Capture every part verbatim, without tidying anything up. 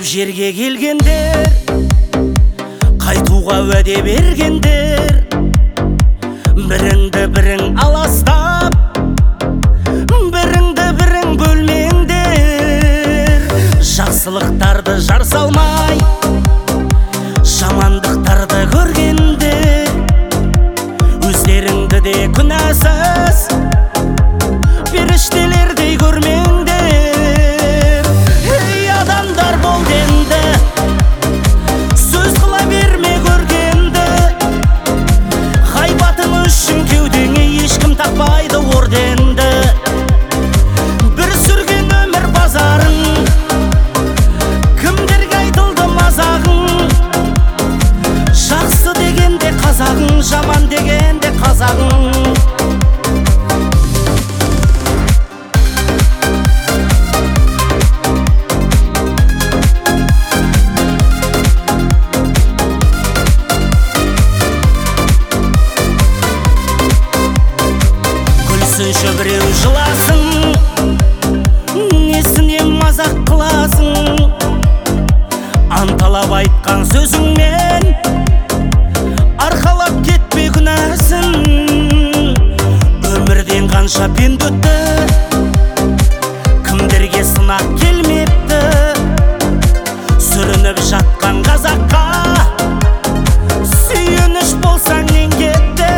жерге келгендер, қайтуға уәде бергендер, біріңді бірің аластап, біріңді бірің бөлмеңдер. Жақсылықтарды жар салмай, жамандықтарды көргенде, өздеріңді де күнәсіз періштелердей көрмеңдер. Ей адамдар болды енді, сөз қыла берме көргенді, ғайбатың үшін кеудеңе ешкім тақпайды орденді. Бір сүрген өмір базарың, кімдерге айтылды мазағың, жақсы дегенде қазағың, жаман дегенде қазағың. Күлсінші біреу жыласын, несіне мазақ қыласың? Анталап айтқан сөзіңмен арқалап кетпе күнәсін. Өмірден қанша пенде өтті, кімдерге сынақ келмепті. Сүрініп жатқан қазаққа сүйеніш болсаң нең кетті?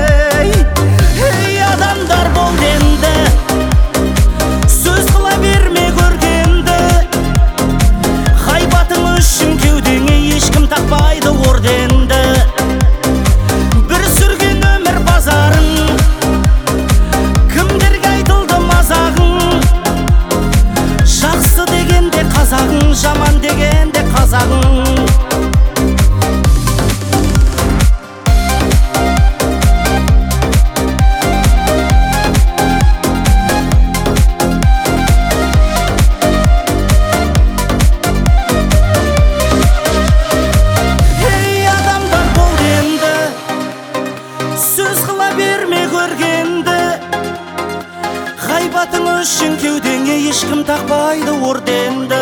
Ей адамдар болды енді, сөз қыла берме көргенді, ғайбатың үшін кеудеңе ешкім тақпайды орденді. Бір сүрген өмір базарың, кімдерге айтылды мазағың, жақсы дегенде қазағың, жаман дегенде қазағың. Сөз қыла берме көргенді, ғайбатың үшін кеудеңе ешкім тақпайды орденді.